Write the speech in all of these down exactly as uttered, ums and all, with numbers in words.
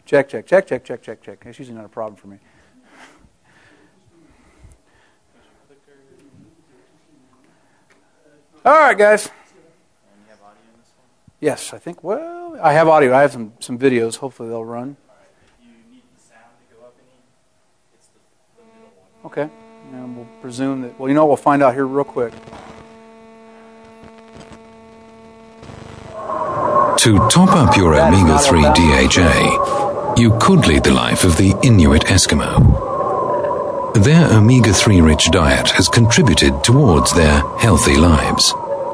Check, check, check, check, check, check, check. That's usually not a problem for me. All right, guys. Yes, I think, well, I have audio. I have some, some videos. Hopefully they'll run. Okay. And we'll presume that, well, you know, we'll find out here real quick. To top up your omega three D H A, you could lead the life of the Inuit Eskimo. Their omega three rich diet has contributed towards their healthy lives.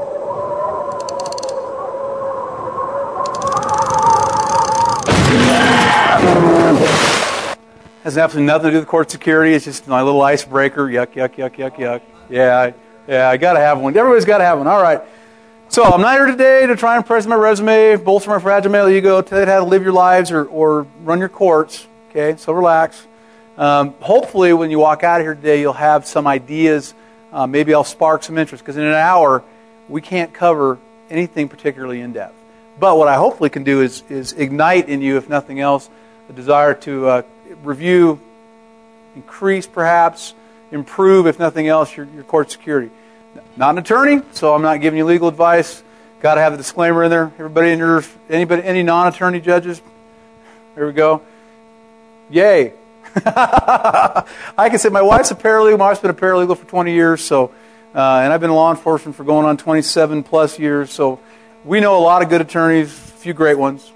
Has absolutely nothing to do with court security. It's just my little icebreaker. Yuck, yuck, yuck, yuck, yuck. Yeah, I, yeah, I got to have one. Everybody's got to have one. All right. So I'm not here today to try and press my resume, bolster my fragile male ego, tell you how to live your lives or, or run your courts. Okay, so relax. Um, hopefully when you walk out of here today, you'll have some ideas. Uh, maybe I'll spark some interest, because in an hour, we can't cover anything particularly in-depth. But what I hopefully can do is, is ignite in you, if nothing else, a desire to uh, review, increase perhaps, improve, if nothing else, your, your court security. Not an attorney, so I'm not giving you legal advice. Got to have the disclaimer in there. Everybody in your, anybody, any non-attorney judges? There we go. Yay. I can say my wife's a paralegal. My wife's been a paralegal for twenty years, so, uh, and I've been in law enforcement for going on twenty-seven plus years, so we know a lot of good attorneys, a few great ones.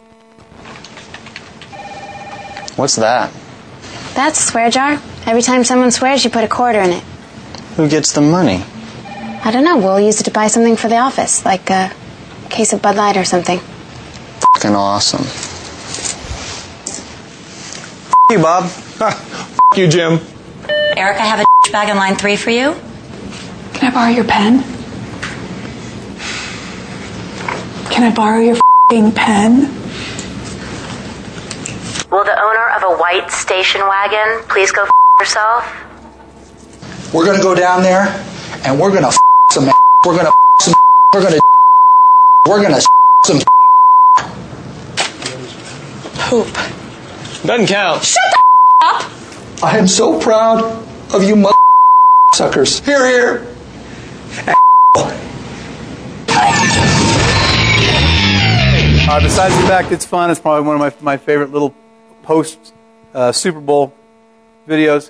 What's that? That's a swear jar. Every time someone swears, you put a quarter in it. Who gets the money? I don't know. We'll use it to buy something for the office, like a case of Bud Light or something. Fucking awesome. F you, Bob. F you, Jim. Eric, I have a bag in line three for you. Can I borrow your pen? Can I borrow your f***ing pen? Will the owner of a white station wagon please go f*** yourself? We're going to go down there, and we're going to f*** some We're going to f*** some We're going to We're going to f*** some Poop. Doesn't count. Shut the f*** up! I am so proud of you mother suckers. Here, here. Uh, besides the fact it's fun, it's probably one of my, my favorite little post uh, Super Bowl videos.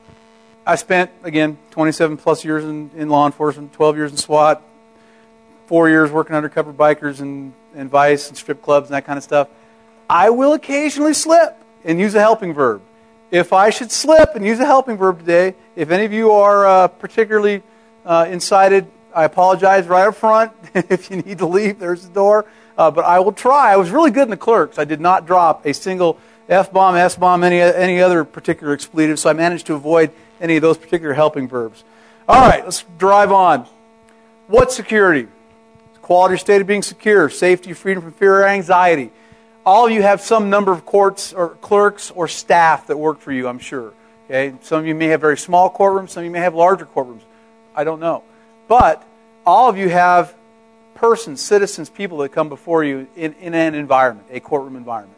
I spent, again, twenty-seven plus years in, in law enforcement, twelve years in SWAT, four years working undercover bikers and, and Vice and strip clubs and that kind of stuff. I will occasionally slip and use a helping verb. If I should slip and use a helping verb today, if any of you are uh, particularly uh, incited, I apologize right up front. If you need to leave, there's the door. Uh, but I will try. I was really good in the clerks. I did not drop a single F-bomb, S-bomb, any, any other particular expletive, so I managed to avoid any of those particular helping verbs. All right, let's drive on. What's security? Quality or state of being secure, safety, freedom from fear or anxiety. All of you have some number of courts or clerks or staff that work for you, I'm sure. Okay, some of you may have very small courtrooms, some of you may have larger courtrooms. I don't know. But all of you have persons, citizens, people that come before you in, in an environment, a courtroom environment.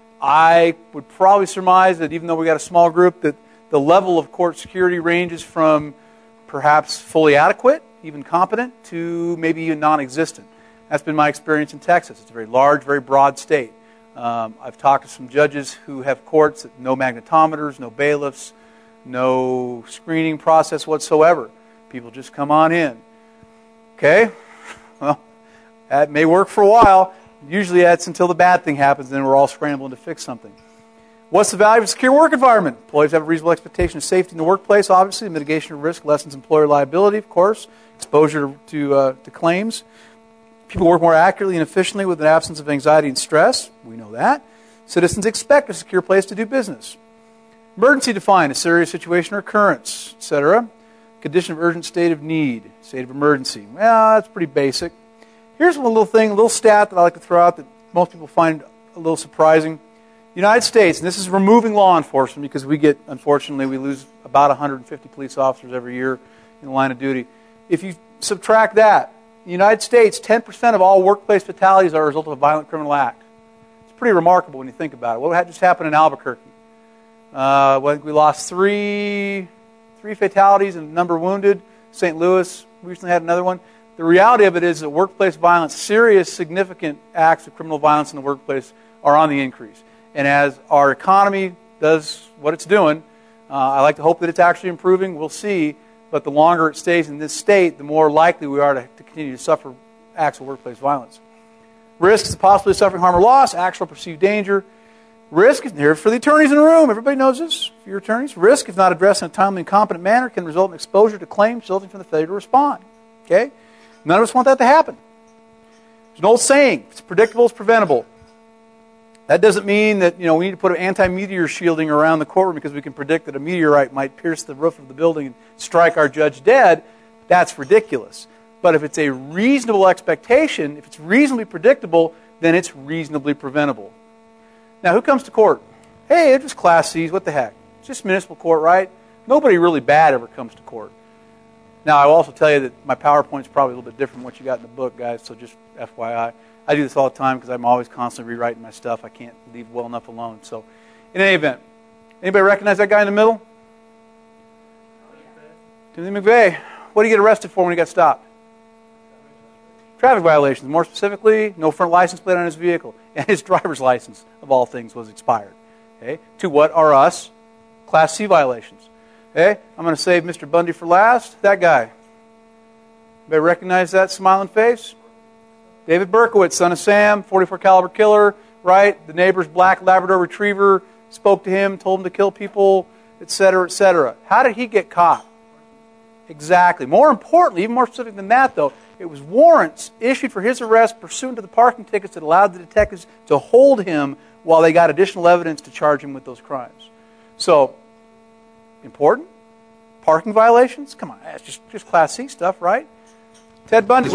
I would probably surmise that even though we got a small group, that the level of court security ranges from perhaps fully adequate, even competent, to maybe even non-existent. That's been my experience in Texas. It's a very large, very broad state. Um, I've talked to some judges who have courts that no magnetometers, no bailiffs, no screening process whatsoever. People just come on in. Okay? Well, that may work for a while. Usually that's until the bad thing happens, and then we're all scrambling to fix something. What's the value of a secure work environment? Employees have a reasonable expectation of safety in the workplace, obviously. Mitigation of risk lessens employer liability, of course. Exposure to, uh, to claims. People work more accurately and efficiently with an absence of anxiety and stress. We know that. Citizens expect a secure place to do business. Emergency defined, a serious situation or occurrence, et cetera. Condition of urgent state of need, state of emergency. Well, that's pretty basic. Here's one little thing, a little stat that I like to throw out that most people find a little surprising. The United States, and this is removing law enforcement because we get, unfortunately, we lose about one hundred fifty police officers every year in the line of duty. If you subtract that, the United States, ten percent of all workplace fatalities are a result of a violent criminal act. It's pretty remarkable when you think about it. What had just happened in Albuquerque? Uh, well, we lost three, three fatalities and a number wounded. Saint Louis recently had another one. The reality of it is that workplace violence, serious, significant acts of criminal violence in the workplace are on the increase. And as our economy does what it's doing, uh, I like to hope that it's actually improving. We'll see. But the longer it stays in this state, the more likely we are to, to continue to suffer acts of workplace violence. Risk is possibly suffering harm or loss, actual perceived danger. Risk is here for the attorneys in the room. Everybody knows this. For your attorneys, risk, if not addressed in a timely and competent manner, can result in exposure to claims resulting from the failure to respond. Okay? None of us want that to happen. There's an old saying: if it's predictable, it's preventable. That doesn't mean that, you know, we need to put an anti-meteor shielding around the courtroom because we can predict that a meteorite might pierce the roof of the building and strike our judge dead. That's ridiculous. But if it's a reasonable expectation, if it's reasonably predictable, then it's reasonably preventable. Now, who comes to court? Hey, it's just Class C's. What the heck? It's just municipal court, right? Nobody really bad ever comes to court. Now, I will also tell you that my PowerPoint's probably a little bit different from what you got in the book, guys, so just F Y I. I do this all the time because I'm always constantly rewriting my stuff. I can't leave well enough alone. So, in any event, anybody recognize that guy in the middle? Timothy McVeigh. What did he get arrested for when he got stopped? Traffic violations. More specifically, no front license plate on his vehicle. And his driver's license, of all things, was expired. Okay? To what are us? Class C violations. Okay? I'm going to save Mister Bundy for last. That guy. Anybody recognize that smiling face? David Berkowitz, son of Sam, forty-four caliber killer, right? The neighbor's black Labrador retriever spoke to him, told him to kill people, et cetera, et cetera. How did he get caught? Exactly. More importantly, even more specific than that, though, it was warrants issued for his arrest pursuant to the parking tickets that allowed the detectives to hold him while they got additional evidence to charge him with those crimes. So, important? Parking violations? Come on, that's just, just Class C stuff, right? Ted Bundy.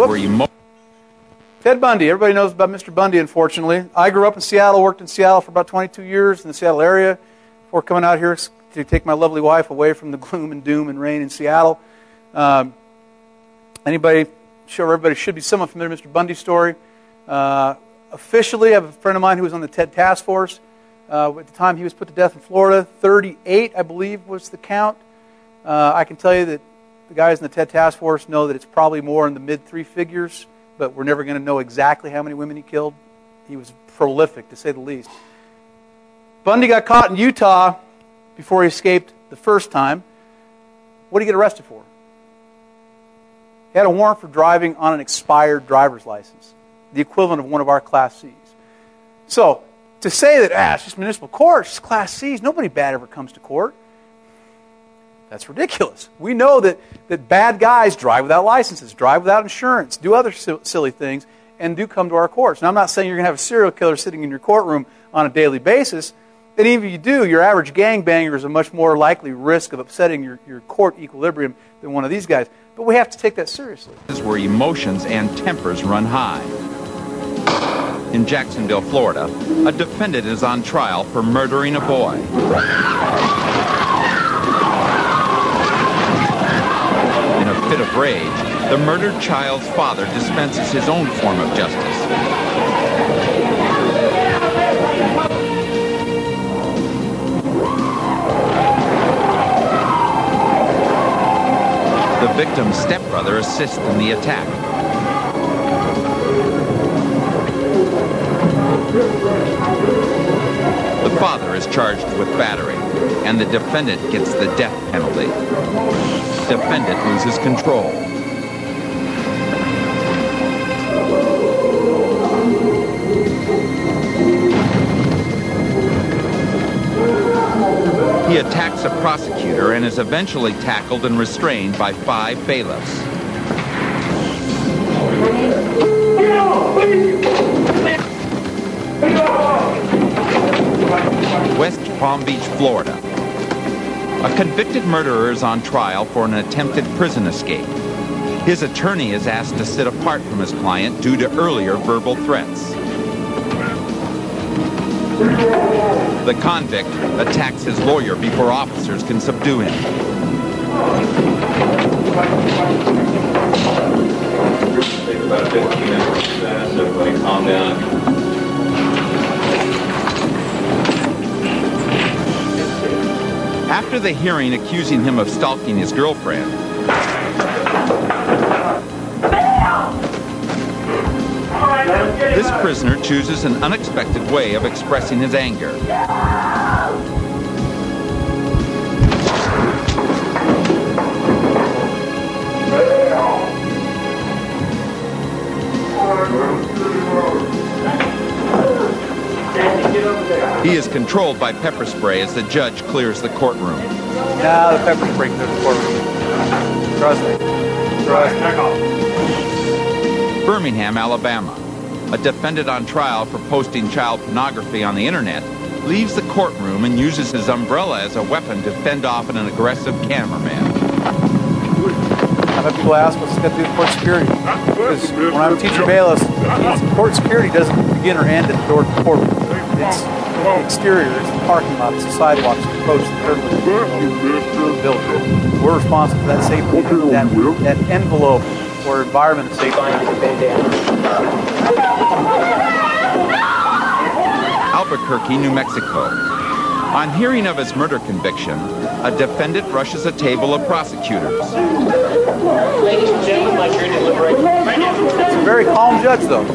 Ted Bundy. Everybody knows about Mister Bundy, unfortunately. I grew up in Seattle, worked in Seattle for about twenty-two years in the Seattle area before coming out here to take my lovely wife away from the gloom and doom and rain in Seattle. Um, anybody, sure everybody should be somewhat familiar with Mister Bundy's story. Uh, officially, I have a friend of mine who was on the Ted Task Force. Uh, at the time he was put to death in Florida, thirty-eight, I believe, was the count. Uh, I can tell you that the guys in the Ted Task Force know that it's probably more in the mid three figures, but we're never going to know exactly how many women he killed. He was prolific, to say the least. Bundy got caught in Utah before he escaped the first time. What did he get arrested for? He had a warrant for driving on an expired driver's license, the equivalent of one of our Class C's. So, to say that, ah, it's just municipal court, it's Class C's, nobody bad ever comes to court, that's ridiculous. We know that, that bad guys drive without licenses, drive without insurance, do other silly things, and do come to our courts. Now, I'm not saying you're going to have a serial killer sitting in your courtroom on a daily basis, and even if you do, your average gangbanger is a much more likely risk of upsetting your, your court equilibrium than one of these guys. But we have to take that seriously. This is where emotions and tempers run high. In Jacksonville, Florida, a defendant is on trial for murdering a boy. In a fit of rage, the murdered child's father dispenses his own form of justice. The victim's stepbrother assists in the attack. The father is charged with battery, and the defendant gets the death penalty. Defendant loses control. He attacks a prosecutor and is eventually tackled and restrained by five bailiffs. West Palm Beach, Florida. A convicted murderer is on trial for an attempted prison escape. His attorney is asked to sit apart from his client due to earlier verbal threats. The convict attacks his lawyer before officers can subdue him. Take about fifteen minutes to that, so everybody calm down. After the hearing accusing him of stalking his girlfriend, this prisoner chooses an unexpected way of expressing his anger. He is controlled by pepper spray as the judge clears the courtroom. Now the pepper spray clears the courtroom. Trust me. Trust me. Birmingham, Alabama. A defendant on trial for posting child pornography on the internet leaves the courtroom and uses his umbrella as a weapon to fend off an aggressive cameraman. I've had people ask what's got to do with court security. Because when I'm teacher bailiffs, court security doesn't begin or end at the door of the courtroom. It's the exterior, it's the parking lot, it's the sidewalks, the approach, the curb, the building. We're responsible for that safety, that, that envelope or environment of safety. Albuquerque, New Mexico. On hearing of his murder conviction, a defendant rushes a table of prosecutors. Ladies and gentlemen, my jury deliberation. It's a very calm judge, though.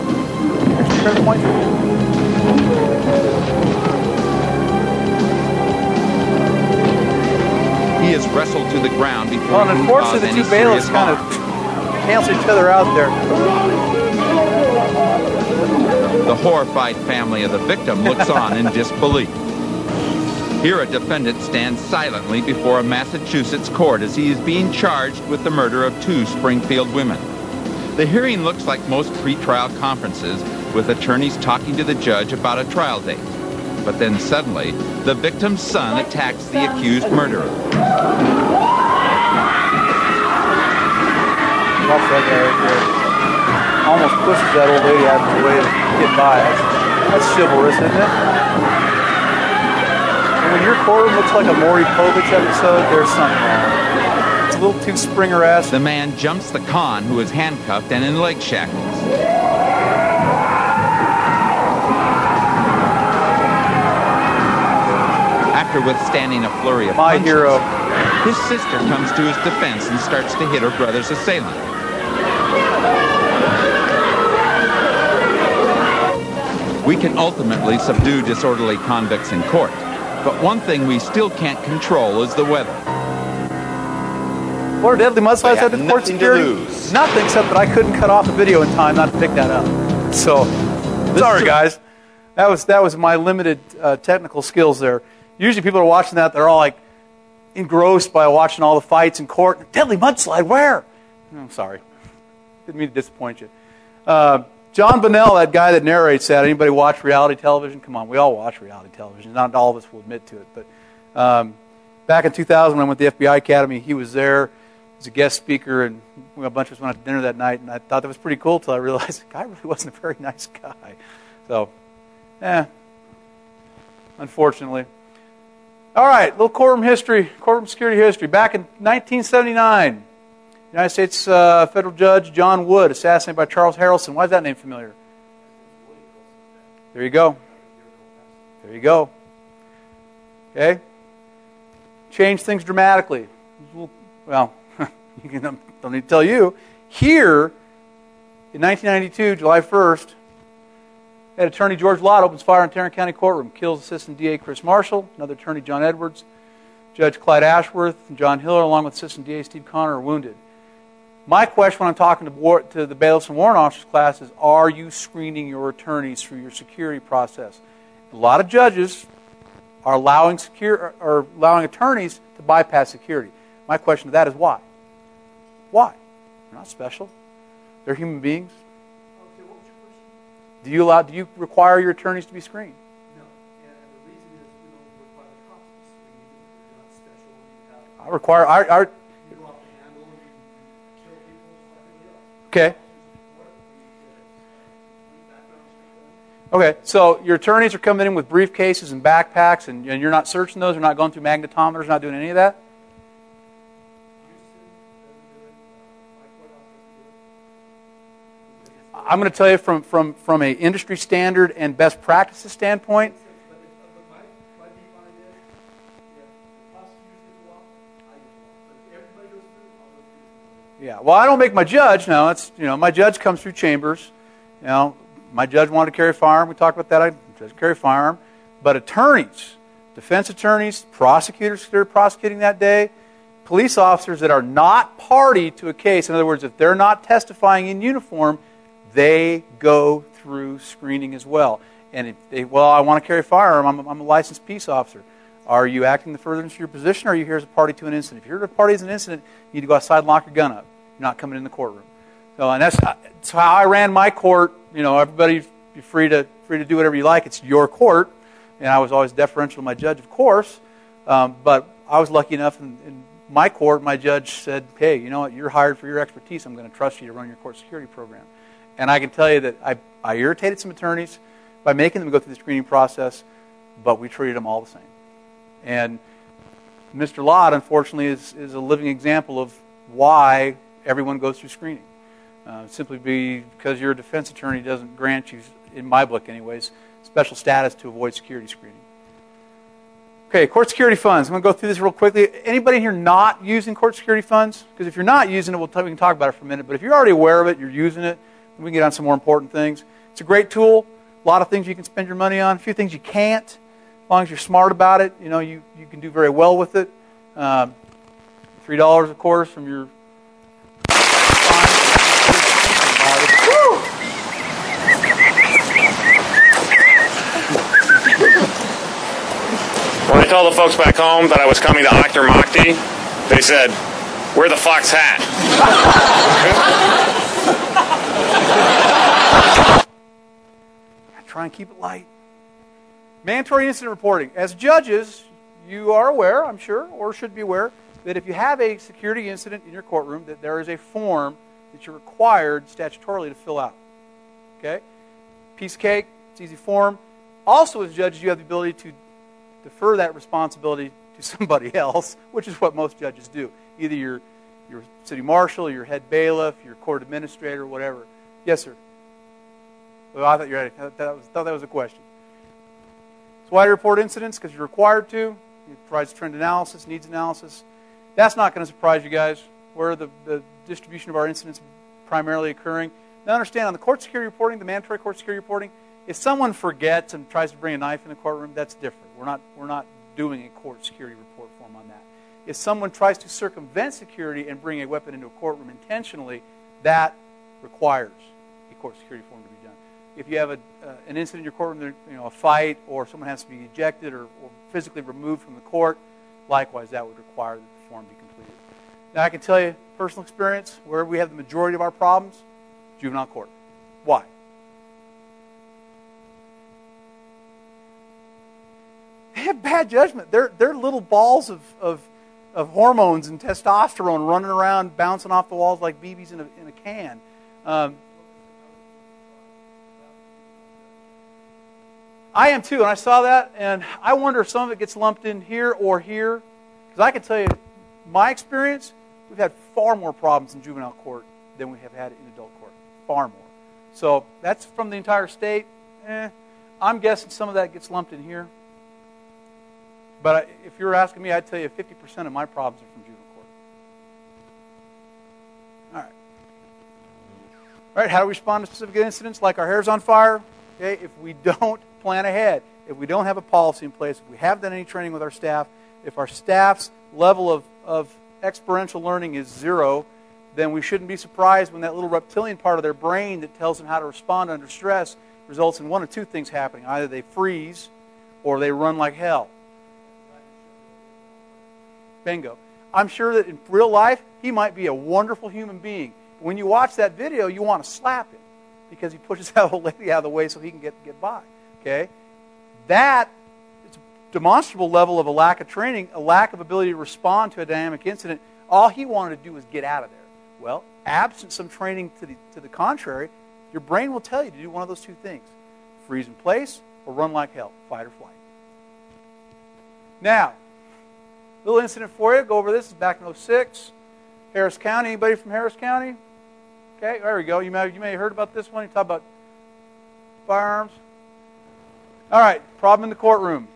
He is wrestled to the ground before well, he and can unfortunately, cause the any two bailiffs serious kind of harm. cancel each other out there. The horrified family of the victim looks on in disbelief. Here a defendant stands silently before a Massachusetts court as he is being charged with the murder of two Springfield women. The hearing looks like most pretrial conferences, with attorneys talking to the judge about a trial date. But then suddenly, the victim's son attacks the accused murderer. Watch that guy right there. Almost pushes that old lady out of the way to get by. That's, that's chivalrous, isn't it? And when your courtroom looks like a Maury Povich episode, there's something wrong. It's a little too Springer-esque. The man jumps the con, who is handcuffed and in leg shackles. After withstanding a flurry of My punches, hero. his sister comes to his defense and starts to hit her brother's assailant. We can ultimately subdue disorderly convicts in court, but one thing we still can't control is the weather. Florida Deadly Mudslides had the court nothing to security. lose. Nothing except that I couldn't cut off the video in time not to pick that up. So, sorry guys. That was that was my limited uh, technical skills there. Usually people are watching that, they're all like engrossed by watching all the fights in court. Deadly Mudslide, where? I'm sorry. Didn't mean to disappoint you. Uh, John Bonnell, that guy that narrates that, anybody watch reality television? Come on, we all watch reality television. Not all of us will admit to it. But um, back in two thousand when I went to the F B I Academy, he was there as a guest speaker, and a bunch of us went out to dinner that night, and I thought that was pretty cool until I realized the guy really wasn't a very nice guy. So, eh, unfortunately. All right, little courtroom history, courtroom security history. Back in nineteen seventy-nine, United States uh, federal judge John Wood, assassinated by Charles Harrelson. Why is that name familiar? There you go. There you go. Okay? Changed things dramatically. Well, you can, don't need to tell you. Here, in nineteen ninety-two, July first, head attorney George Lott opens fire in Tarrant County courtroom, kills assistant D A Chris Marshall, another attorney John Edwards, Judge Clyde Ashworth, and John Hiller, along with assistant D A Steve Connor, are wounded. My question when I'm talking to, war, to the bailiffs and warrant officers class is, are you screening your attorneys through your security process? A lot of judges are allowing secure, or allowing attorneys to bypass security. My question to that is why? Why? They're not special. They're human beings. Do you allow? Do you require your attorneys to be screened? No. And the reason is we don't require the cops to be screened. They're not special. You have, I require. I, I, you go off the handle and you kill people like everybody else. Okay. Okay. So your attorneys are coming in with briefcases and backpacks, and, and you're not searching those. They're not going through magnetometers. Not doing any of that. I'm going to tell you from, from, from an industry standard and best practices standpoint. But my, my deep line is, if the Yeah. Well, I don't make my judge. No, it's you know my judge comes through chambers. You know, my judge wanted to carry a firearm. We talked about that. I judge carry a firearm, but attorneys, defense attorneys, prosecutors that are prosecuting that day, police officers that are not party to a case. In other words, if they're not testifying in uniform, they go through screening as well. And if they, well, I want to carry a firearm. I'm, I'm a licensed peace officer. Are you acting the furtherance of your position, or are you here as a party to an incident? If you're a party to an incident, you need to go outside and lock your gun up. You're not coming in the courtroom. So, and that's, that's how I ran my court. You know, everybody be free to free to do whatever you like. It's your court, and I was always deferential to my judge, of course. Um, but I was lucky enough in, in my court. My judge said, "Hey, you know what? You're hired for your expertise. I'm going to trust you to run your court security program." And I can tell you that I I irritated some attorneys by making them go through the screening process, but we treated them all the same. And Mister Lott, unfortunately, is, is a living example of why everyone goes through screening. Uh, simply because you're a defense attorney doesn't grant you, in my book anyways, special status to avoid security screening. Okay, court security funds. I'm going to go through this real quickly. Anybody in here not using court security funds? Because if you're not using it, we'll t- we can talk about it for a minute. But if you're already aware of it, you're using it, we can get on some more important things. It's a great tool. A lot of things you can spend your money on. A few things you can't. As long as you're smart about it, you know, you, you can do very well with it. Um, Three dollars, of course, from your. When I told the folks back home that I was coming to Octor Mokti, they said, "Where the fuck's hat?" Try and keep it light. Mandatory incident reporting. As judges, you are aware, I'm sure, or should be aware, that if you have a security incident in your courtroom, that there is a form that you're required statutorily to fill out. Okay? Piece of cake, it's easy form. Also, as judges, you have the ability to defer that responsibility to somebody else, which is what most judges do. Either your your city marshal, your head bailiff, your court administrator, whatever. Yes, sir. Well, I thought you were ready. I thought that was, thought that was a question. So why do you report incidents? Because you're required to. It provides trend analysis, needs analysis. That's not going to surprise you guys. Where the, the distribution of our incidents primarily occurring. Now understand, on the court security reporting, the mandatory court security reporting, if someone forgets and tries to bring a knife in the courtroom, that's different. We're not, we're not doing a court security report form on that. If someone tries to circumvent security and bring a weapon into a courtroom intentionally, that requires a court security form to be done. If you have a, uh, an incident in your courtroom, you know, a fight, or someone has to be ejected or, or physically removed from the court, likewise, that would require that the form be completed. Now, I can tell you, personal experience, where we have the majority of our problems, juvenile court. Why? They have bad judgment. They're, they're little balls of, of, of hormones and testosterone running around, bouncing off the walls like B Bs in a, in a can. Um, I am too, and I saw that, and I wonder if some of it gets lumped in here or here. Because I can tell you, my experience, we've had far more problems in juvenile court than we have had in adult court. Far more. So that's from the entire state. Eh, I'm guessing some of that gets lumped in here. But I, if you were asking me, I'd tell you fifty percent of my problems are from juvenile court. All right. All right, how do we respond to specific incidents like our hair's on fire? Okay, if we don't plan ahead, if we don't have a policy in place, if we haven't done any training with our staff, if our staff's level of, of experiential learning is zero, then we shouldn't be surprised when that little reptilian part of their brain that tells them how to respond under stress results in one of two things happening. Either they freeze or they run like hell. Bingo. I'm sure that in real life, he might be a wonderful human being. But when you watch that video, you want to slap him because he pushes that old lady out of the way so he can get, get by. Okay? That is a demonstrable level of a lack of training, a lack of ability to respond to a dynamic incident. All he wanted to do was get out of there. Well, absent some training to the, to the contrary, your brain will tell you to do one of those two things. Freeze in place or run like hell. Fight or flight. Now, little incident for you. Go over this. It's back in oh six. Harris County. Anybody from Harris County? Okay, there we go. You may, you may have heard about this one. You talk about firearms. All right, problem in the courtroom.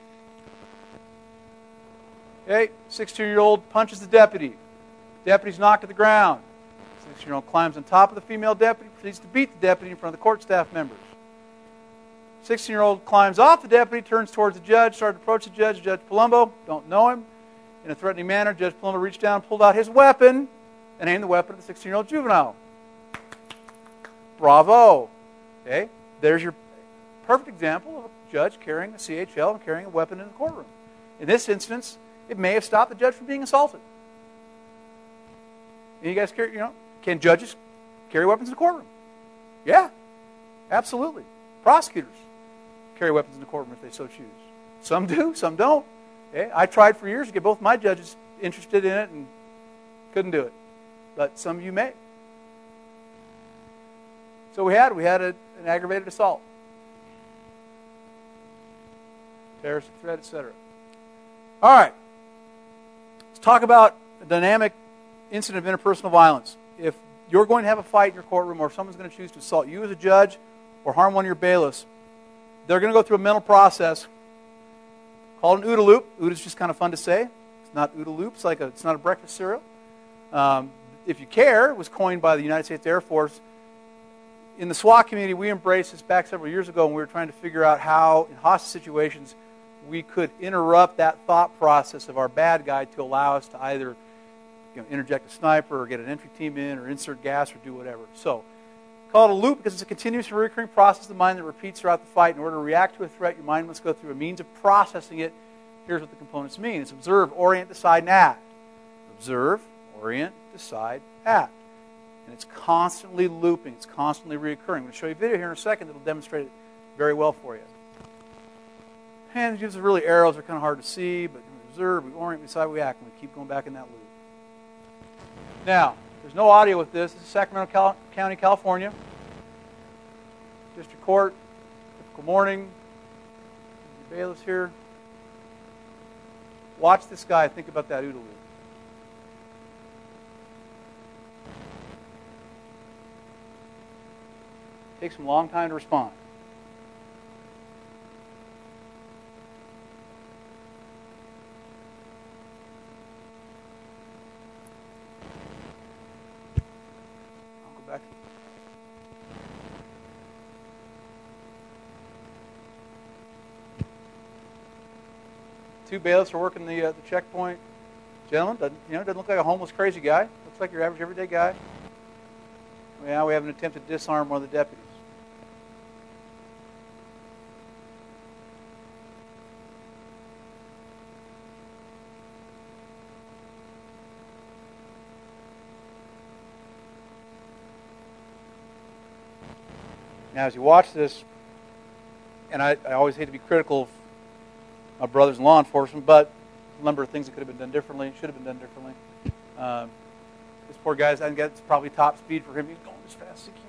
Okay, sixteen-year-old punches the deputy. Deputy's knocked to the ground. sixteen-year-old climbs on top of the female deputy, proceeds to beat the deputy in front of the court staff members. sixteen-year-old climbs off the deputy, turns towards the judge, started to approach the judge. Judge Palumbo, don't know him. In a threatening manner, Judge Palumbo reached down, pulled out his weapon, and aimed the weapon at the sixteen-year-old juvenile. Bravo. Okay, there's your perfect example of a judge carrying a C H L and carrying a weapon in the courtroom. In this instance, it may have stopped the judge from being assaulted. And you guys carry, you know, can judges carry weapons in the courtroom? Yeah, absolutely. Prosecutors carry weapons in the courtroom if they so choose. Some do, some don't. Okay? I tried for years to get both my judges interested in it and couldn't do it. But some of you may. So we had we had a, an aggravated assault, terroristic threat, et cetera. All right. Let's talk about a dynamic incident of interpersonal violence. If you're going to have a fight in your courtroom, or if someone's going to choose to assault you as a judge or harm one of your bailiffs, they're going to go through a mental process called an OODA loop. OODA is just kind of fun to say. It's not OODA loop. It's like a, it's not a breakfast cereal. Um, if you care, it was coined by the United States Air Force. In the SWAT community, we embraced this back several years ago, and we were trying to figure out how, in hostage situations, we could interrupt that thought process of our bad guy to allow us to either, you know, interject a sniper or get an entry team in or insert gas or do whatever. So, call it a loop because it's a continuous and recurring process of the mind that repeats throughout the fight. In order to react to a threat, your mind must go through a means of processing it. Here's what the components mean. It's observe, orient, decide, and act. Observe, orient, decide, act. And it's constantly looping. It's constantly reoccurring. I'm going to show you a video here in a second that will demonstrate it very well for you. And it uses really arrows. They're kind of hard to see, but we observe, we orient, we decide, we act, and we keep going back in that loop. Now, there's no audio with this. This is Sacramento Cal- County, California. District Court, typical morning. The bailiff's here. Watch this guy. Think about that OODA loop. Takes him a long time to respond. I'll go back. Two bailiffs are working the uh, the checkpoint. Gentleman, doesn't, you know, doesn't look like a homeless crazy guy. Looks like your average everyday guy. Yeah, we have an attempt to disarm one of the deputies. Now, as you watch this, and I, I always hate to be critical of my brothers in law enforcement, but a number of things that could have been done differently, should have been done differently. Um, this poor guy's, I think it's probably top speed for him. He's going as fast as he can.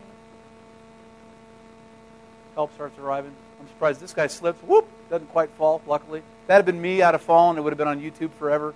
Help starts arriving. I'm surprised this guy slips. Whoop! Doesn't quite fall, luckily. If that had been me, I'd have fallen. It would have been on YouTube forever.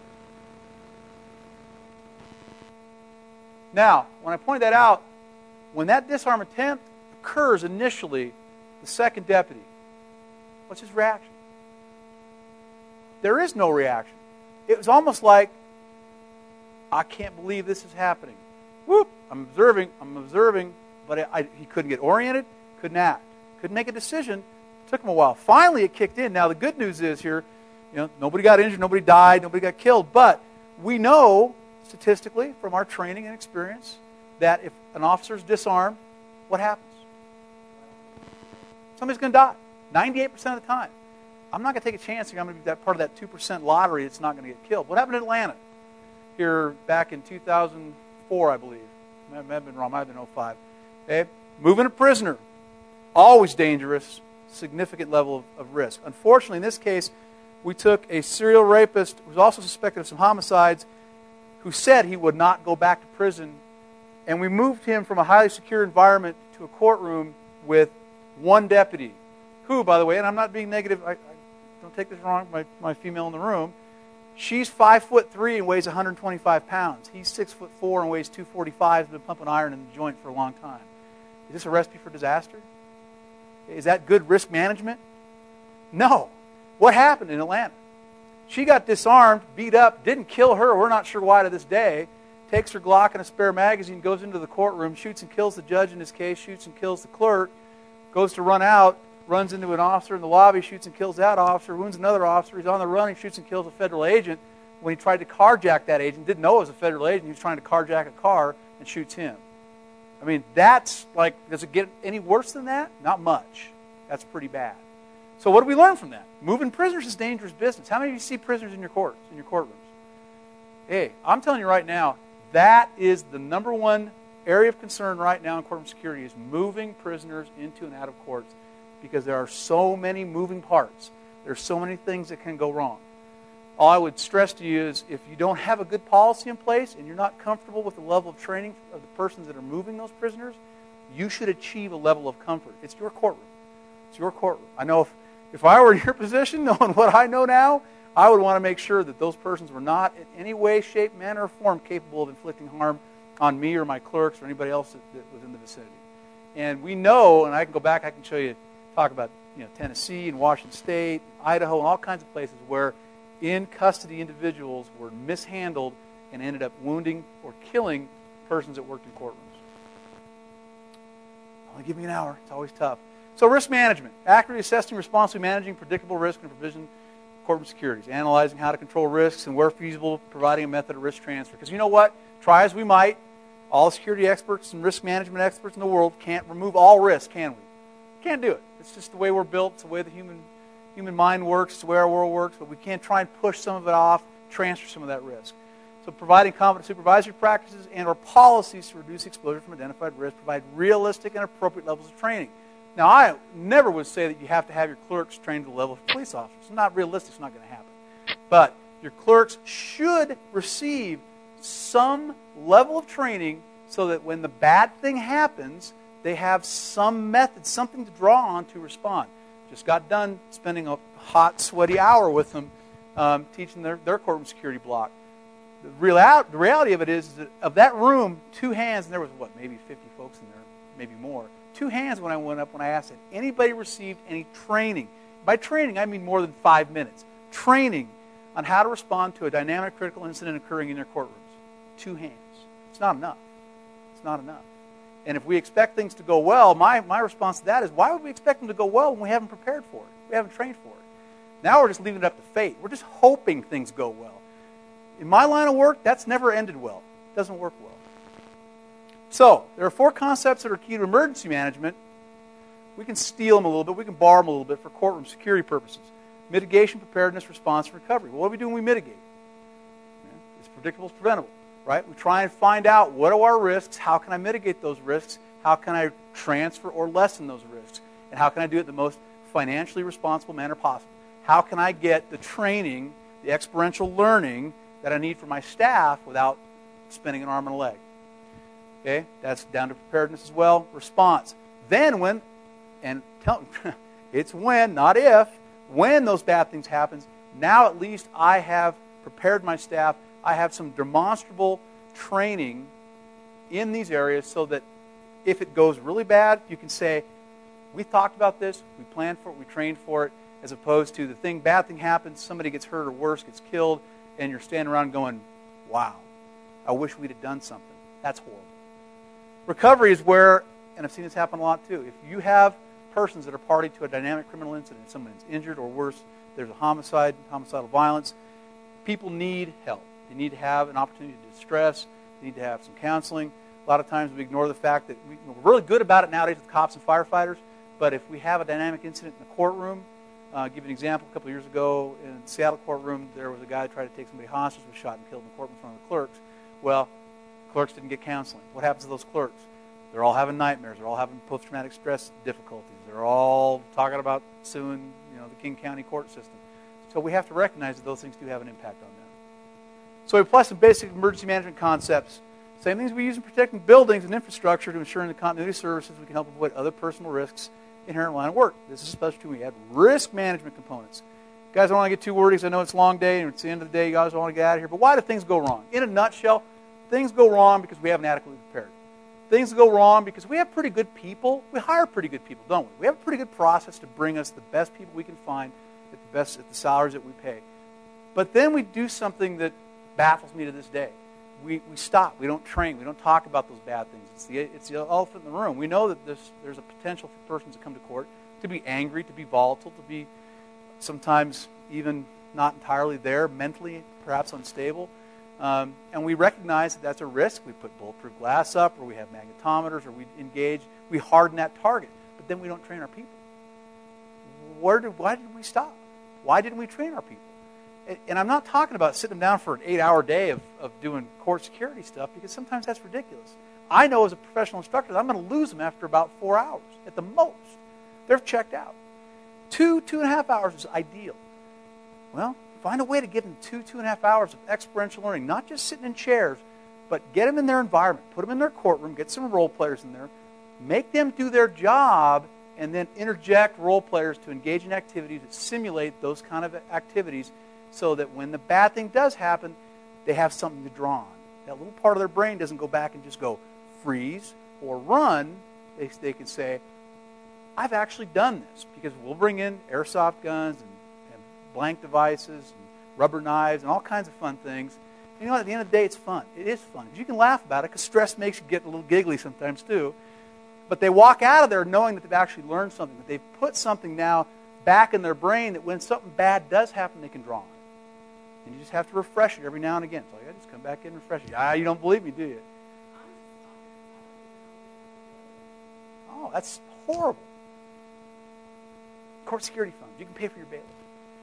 Now, when I point that out, when that disarm attempt occurs initially, the second deputy, what's his reaction? There is no reaction. It was almost like, I can't believe this is happening. Whoop! I'm observing, I'm observing, but I, I, he couldn't get oriented, couldn't act, couldn't make a decision. It took him a while. Finally, it kicked in. Now, the good news is here, you know, nobody got injured, nobody died, nobody got killed, but we know statistically from our training and experience that if an officer is disarmed, what happens? Somebody's going to die, ninety-eight percent of the time. I'm not going to take a chance here. I'm going to be that part of that two percent lottery that's not going to get killed. What happened in Atlanta? Here back in two thousand four, I believe. I may have been wrong. Might have been oh five. Okay? Moving a prisoner. Always dangerous. Significant level of, of risk. Unfortunately, in this case, we took a serial rapist who was also suspected of some homicides who said he would not go back to prison. And we moved him from a highly secure environment to a courtroom with one deputy. Who, by the way, and I'm not being negative, I, I don't take this wrong, my, my female in the room, she's five foot three and weighs one hundred twenty-five pounds. He's six foot four and weighs two forty-five. Has been pumping iron in the joint for a long time. Is this a recipe for disaster? Is that good risk management? No. What happened in Atlanta? She got disarmed, beat up, didn't kill her. We're not sure why to this day. takes her Glock and a spare magazine, goes into the courtroom, shoots and kills the judge in his case, shoots and kills the clerk, goes to run out, runs into an officer in the lobby, shoots and kills that officer, wounds another officer, he's on the run, he shoots and kills a federal agent. When he tried to carjack that agent, didn't know it was a federal agent, he was trying to carjack a car and shoots him. I mean, that's like, does it get any worse than that? Not much. That's pretty bad. So what do we learn from that? Moving prisoners is dangerous business. How many of you see prisoners in your courts, in your courtrooms? Hey, I'm telling you right now, that is the number one area of concern right now in courtroom security, is moving prisoners into and out of courts, because there are so many moving parts. There's so many things that can go wrong. All I would stress to you is if you don't have a good policy in place and you're not comfortable with the level of training of the persons that are moving those prisoners, you should achieve a level of comfort. It's your courtroom. It's your courtroom. I know if, if I were in your position, knowing what I know now, I would want to make sure that those persons were not in any way, shape, manner, or form capable of inflicting harm on me or my clerks or anybody else that, that was in the vicinity. And we know, and I can go back, I can show you, talk about you know Tennessee and Washington State, Idaho, and all kinds of places where in-custody individuals were mishandled and ended up wounding or killing persons that worked in courtrooms. Only give me an hour. It's always tough. So risk management. Accurately assessing, responsibly managing predictable risk and provision of courtroom securities. Analyzing how to control risks and where feasible, providing a method of risk transfer. Because you know what? Try as we might, all security experts and risk management experts in the world can't remove all risk, can we? Can't do it. It's just the way we're built. It's the way the human human mind works. It's the way our world works. But we can't try and push some of it off, transfer some of that risk. So providing competent supervisory practices and or policies to reduce exposure from identified risk, provide realistic and appropriate levels of training. Now, I never would say that you have to have your clerks trained to the level of police officers. It's not realistic. It's not going to happen. But your clerks should receive some level of training so that when the bad thing happens, they have some method, something to draw on to respond. Just got done spending a hot, sweaty hour with them um, teaching their, their courtroom security block. The, real out, the reality of it is that of that room, two hands, and there was, what, maybe fifty folks in there, maybe more. Two hands when I went up when I asked, had anybody received any training? By training, I mean more than five minutes. Training on how to respond to a dynamic critical incident occurring in their courtrooms. Two hands. It's not enough. It's not enough. And if we expect things to go well, my, my response to that is, why would we expect them to go well when we haven't prepared for it? We haven't trained for it. Now we're just leaving it up to fate. We're just hoping things go well. In my line of work, that's never ended well. It doesn't work well. So, there are four concepts that are key to emergency management. We can steal them a little bit. We can borrow them a little bit for courtroom security purposes. Mitigation, preparedness, response, and recovery. Well, what do we do when we mitigate? It's predictable, it's preventable. Right? We try and find out what are our risks, how can I mitigate those risks, how can I transfer or lessen those risks, and how can I do it in the most financially responsible manner possible. How can I get the training, the experiential learning that I need for my staff without spending an arm and a leg. Okay? That's down to preparedness as well. Response. Then when, and tell, it's when, not if, when those bad things happen, now at least I have prepared my staff. I have some demonstrable training in these areas so that if it goes really bad, you can say, we talked about this, we planned for it, we trained for it, as opposed to the thing, bad thing happens, somebody gets hurt or worse, gets killed, and you're standing around going, wow, I wish we'd have done something. That's horrible. Recovery is where, and I've seen this happen a lot too, if you have persons that are party to a dynamic criminal incident, someone is injured or worse, there's a homicide, homicidal violence, people need help. They need to have an opportunity to distress. They need to have some counseling. A lot of times we ignore the fact that we, we're really good about it nowadays with cops and firefighters, but if we have a dynamic incident in the courtroom, uh, I'll give you an example. A couple of years ago in the Seattle courtroom, there was a guy who tried to take somebody hostage, was shot and killed in the courtroom in front of the clerks. Well, clerks didn't get counseling. What happens to those clerks? They're all having nightmares. They're all having post-traumatic stress difficulties. They're all talking about suing, you know, the King County court system. So we have to recognize that those things do have an impact on them. So we apply some basic emergency management concepts. Same things we use in protecting buildings and infrastructure to ensure in the continuity of services we can help avoid other personal risks inherent in line of work. This is especially when we add risk management components. Guys, I don't want to get too wordy because I know it's a long day and it's the end of the day. You guys don't want to get out of here. But why do things go wrong? In a nutshell, things go wrong because we haven't adequately prepared. Things go wrong because we have pretty good people. We hire pretty good people, don't we? We have a pretty good process to bring us the best people we can find at the best at the salaries that we pay. But then we do something that baffles me to this day. we, we stop. We don't train. We don't talk about those bad things. It's the, it's the elephant in the room. We know that this, there's a potential for persons to come to court to be angry, to be volatile, to be sometimes even not entirely there, mentally perhaps unstable. Um, and we recognize that that's a risk. We put bulletproof glass up, or we have magnetometers, or we engage. We harden that target. But then we don't train our people. Where did, why did we stop? Why didn't we train our people? And I'm not talking about sitting them down for an eight-hour day of, of doing court security stuff, because sometimes that's ridiculous. I know as a professional instructor that I'm going to lose them after about four hours at the most. They're checked out. Two, two and a half hours is ideal. Well, find a way to give them two, two and a half hours of experiential learning, not just sitting in chairs, but get them in their environment, put them in their courtroom, get some role players in there, make them do their job, and then interject role players to engage in activities that simulate those kind of activities, so that when the bad thing does happen, they have something to draw on. That little part of their brain doesn't go back and just go freeze or run. They, they can say, I've actually done this, because we'll bring in airsoft guns and, and blank devices and rubber knives and all kinds of fun things. And you know, at the end of the day, it's fun. It is fun. You can laugh about it, because stress makes you get a little giggly sometimes too. But they walk out of there knowing that they've actually learned something, that they've put something now back in their brain that when something bad does happen, they can draw on it. And you just have to refresh it every now and again. So I just come back in and refresh it. Ah, you don't believe me, do you? Oh, that's horrible. Court security funds. You can pay for your bailiff.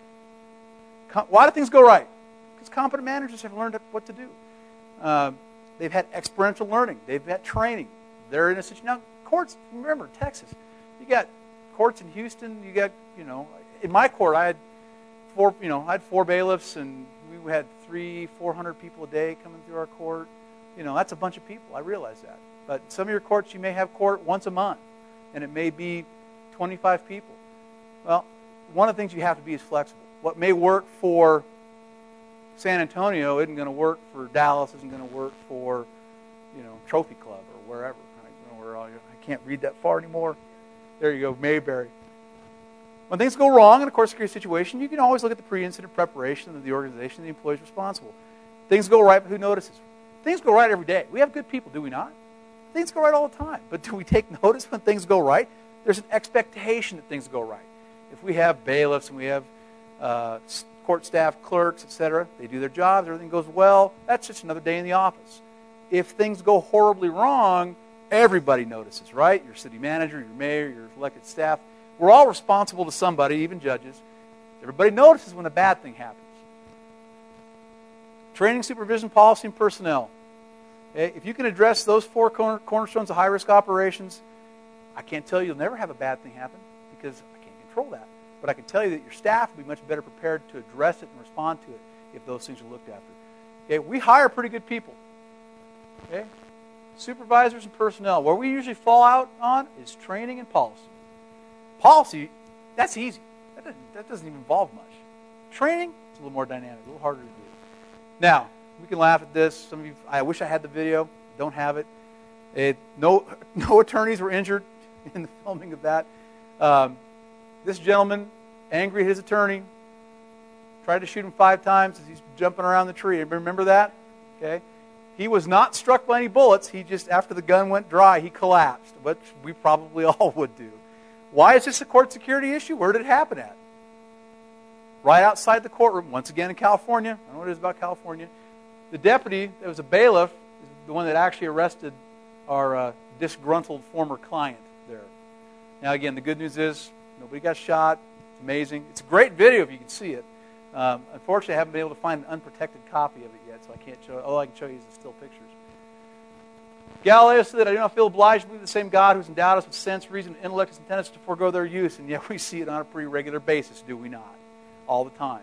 Why do things go right? Because competent managers have learned what to do. Uh, they've had experiential learning. They've had training. They're in a situation. Now, courts, remember, Texas, you got courts in Houston. You got, you know, in my court, I had four, you know, I had four bailiffs, and we had three, four hundred people a day coming through our court. You know, that's a bunch of people. I realize that. But some of your courts, you may have court once a month, and it may be twenty-five people. Well, one of the things you have to be is flexible. What may work for San Antonio isn't going to work for Dallas, isn't going to work for, you know, Trophy Club or wherever. I, don't know where all you, I can't read that far anymore. There you go, Mayberry. When things go wrong in a court security situation, you can always look at the pre-incident preparation of the organization, the employees responsible. Things go right, but who notices? Things go right every day. We have good people, do we not? Things go right all the time. But do we take notice when things go right? There's an expectation that things go right. If we have bailiffs and we have uh, court staff, clerks, et cetera, they do their jobs, everything goes well, that's just another day in the office. If things go horribly wrong, everybody notices, right? Your city manager, your mayor, your elected staff. We're all responsible to somebody, even judges. Everybody notices when a bad thing happens. Training, supervision, policy, and personnel. Okay? If you can address those four corner, cornerstones of high-risk operations, I can't tell you you'll never have a bad thing happen, because I can't control that. But I can tell you that your staff will be much better prepared to address it and respond to it if those things are looked after. Okay? We hire pretty good people. Okay? Supervisors and personnel. Where we usually fall out on is training and policy. Policy, that's easy. That doesn't, that doesn't even involve much. Training, it's a little more dynamic, a little harder to do. Now, we can laugh at this. Some of you, I wish I had the video. Don't have it. it no, no attorneys were injured in the filming of that. Um, this gentleman, angry at his attorney, tried to shoot him five times as he's jumping around the tree. Anybody remember that? Okay. He was not struck by any bullets. He just, after the gun went dry, he collapsed, which we probably all would do. Why is this a court security issue? Where did it happen at? Right outside the courtroom, once again in California. I don't know what it is about California. The deputy that was a bailiff is the one that actually arrested our uh, disgruntled former client there. Now, again, the good news is nobody got shot. It's amazing. It's a great video if you can see it. Um, unfortunately, I haven't been able to find an unprotected copy of it yet, so I can't show it. All I can show you is the still pictures. Galileo said, I do not feel obliged to believe the same God who's endowed us with sense, reason, and intellect has intended us to forego their use, and yet we see it on a pretty regular basis, do we not? All the time.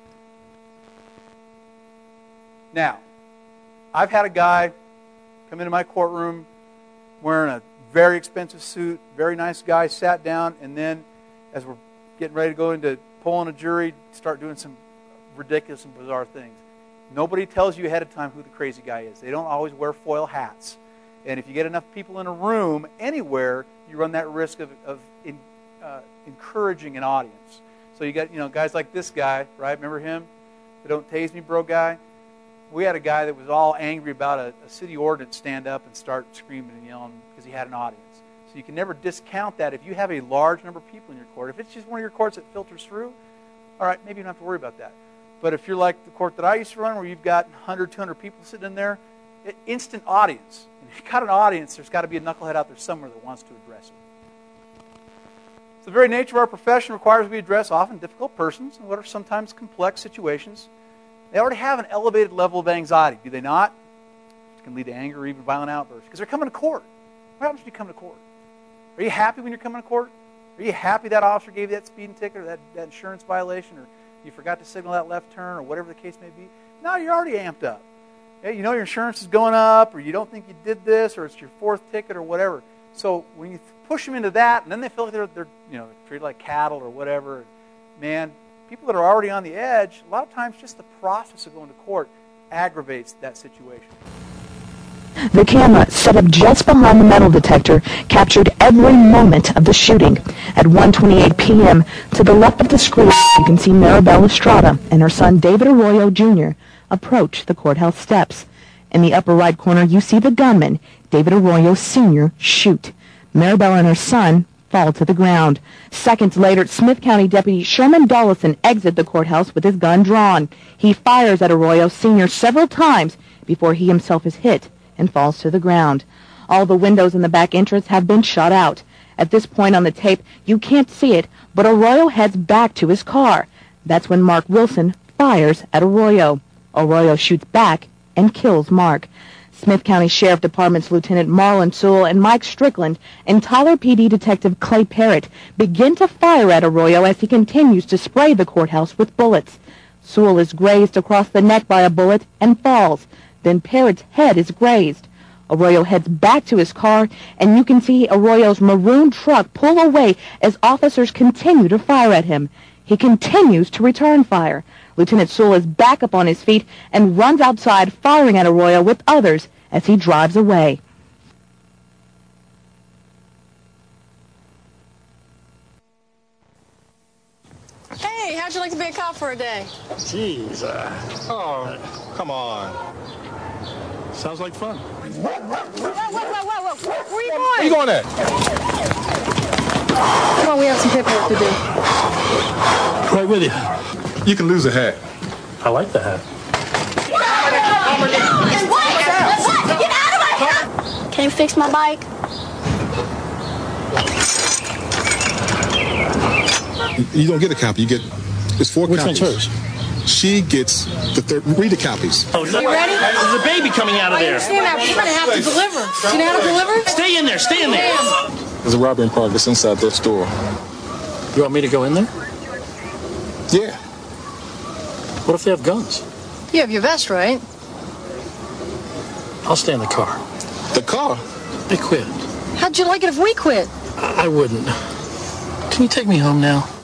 Now, I've had a guy come into my courtroom wearing a very expensive suit, very nice guy, sat down, and then as we're getting ready to go into polling a jury, start doing some ridiculous and bizarre things. Nobody tells you ahead of time who the crazy guy is. They don't always wear foil hats. And if you get enough people in a room, anywhere, you run that risk of, of in, uh, encouraging an audience. So you got, you know, guys like this guy, right? Remember him? The don't tase me, bro guy? We had a guy that was all angry about a, a city ordinance stand up and start screaming and yelling because he had an audience. So you can never discount that. If you have a large number of people in your court, if it's just one of your courts that filters through, all right, maybe you don't have to worry about that. But if you're like the court that I used to run where you've got one hundred, two hundred people sitting in there, it, instant audience. And if you've got an audience, there's got to be a knucklehead out there somewhere that wants to address it. So the very nature of our profession requires we address often difficult persons and what are sometimes complex situations. They already have an elevated level of anxiety, do they not? It can lead to anger or even violent outbursts because they're coming to court. What happens when you come to court? Are you happy when you're coming to court? Are you happy that officer gave you that speeding ticket or that, that insurance violation or you forgot to signal that left turn or whatever the case may be? No, you're already amped up. Yeah, you know your insurance is going up or you don't think you did this or it's your fourth ticket or whatever. So when you push them into that and then they feel like they're, they're you know, treated like cattle or whatever, man, people that are already on the edge, a lot of times just the process of going to court aggravates that situation. The camera, set up just behind the metal detector, captured every moment of the shooting. At one twenty-eight p.m., to the left of the screen, you can see Maribel Estrada and her son David Arroyo Junior approach the courthouse steps. In the upper right corner, you see the gunman, David Arroyo Senior, shoot. Maribel and her son fall to the ground. Seconds later, Smith County Deputy Sherman Dollison exits the courthouse with his gun drawn. He fires at Arroyo Senior several times before he himself is hit and falls to the ground. All the windows in the back entrance have been shut out. At this point on the tape, you can't see it, but Arroyo heads back to his car. That's when Mark Wilson fires at Arroyo. Arroyo shoots back and kills Mark. Smith County Sheriff Department's Lieutenant Marlon Sewell and Mike Strickland and Tyler P D Detective Clay Parrott begin to fire at Arroyo as he continues to spray the courthouse with bullets. Sewell is grazed across the neck by a bullet and falls. Then Parrott's head is grazed. Arroyo heads back to his car, and you can see Arroyo's maroon truck pull away as officers continue to fire at him. He continues to return fire. Lieutenant Sewell is back up on his feet and runs outside firing at Arroyo with others as he drives away. Hey, how'd you like to be a cop for a day? Jeez. Uh, oh, come on. Sounds like fun. Whoa, whoa, whoa, whoa, whoa. Where are you going? Where are you going at? Come on, we have some paperwork to do. Right with you. You can lose a hat. I like the hat. Get out of my car! Can you fix my bike? You don't get a copy. You get it's four Which copies. one's hers? She gets the third. Read the copies. Oh, You ready? There's a baby coming out of there. I understand that, but you're going to have to deliver. Do you know how to deliver? Stay in there. Stay in there. There's a robbery in progress inside that store. You want me to go in there? Yeah. What if they have guns? You have your vest, right? I'll stay in the car. The car? They quit. How'd you like it if we quit? I, I wouldn't. Can you take me home now?